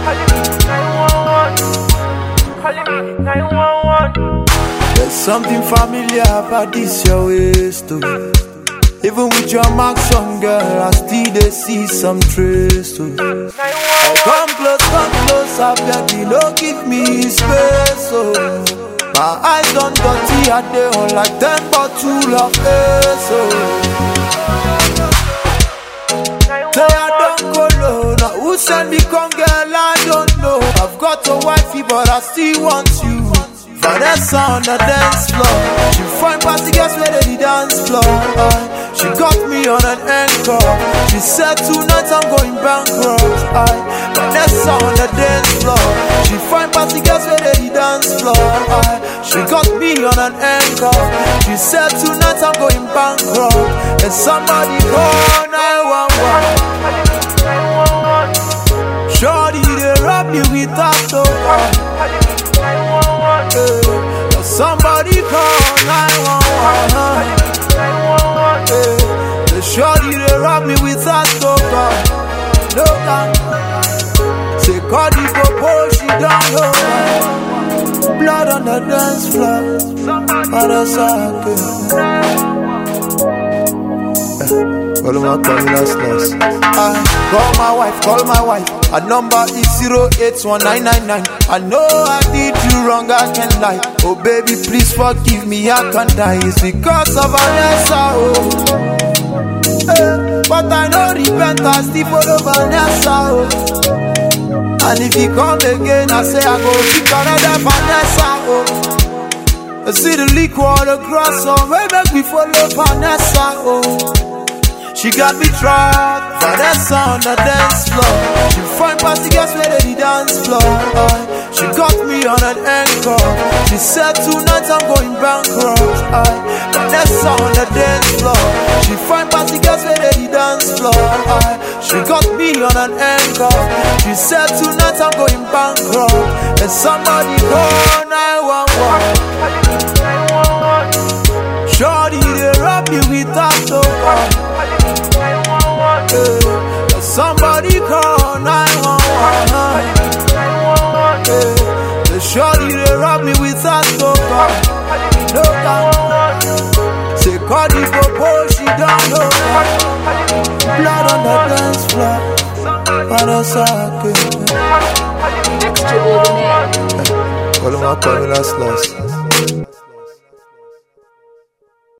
There's something familiar about this your waist too. Even with your marks on, girl, I still they see some trace too. Come close, I beg you, don't give me space, oh. My eyes done dirty, I they on like 10 bottles of ace, oh. Say I don't go low, now who send me come, girl, I don't know. I've got a wifey, but I still want you. Vanessa on the dance floor. She find party girls where they dance floor. She got me on an anchor. She said tonight I'm going bankrupt. Vanessa on the dance floor. She find party girls where they dance floor. She got me on an anchor. She said tonight I'm going bankrupt. And somebody call 911. Shorty they rob me with that door. Somebody call 911. The shorty they rob me with that token. No gun. Say call the popo, she don't know. Blood on the dance floor. Call my wife. Her number is 0819999. I know I did you wrong, I can't lie. Oh baby, please forgive me, I can't die. It's because of Vanessa, oh. But I know repent, I still follow Vanessa, oh. And if you come again, I say I go pick another Vanessa, oh. I see the liquor all across, so maybe we follow Vanessa, oh. She got me trapped, Vanessa on the dance floor. She find party girls where they dance floor. She got me on an anchor. She said tonight I'm going bankrupt. Vanessa on the dance floor. She find party girls where they dance floor. She got me on an anchor. She said tonight I'm going bankrupt. And somebody call 911. Shorty they rob me with that token. Somebody call 911. The shorty they rob me with that token. No gun. Say call the popo, she don't know. Blood on the dance floor. Call my last.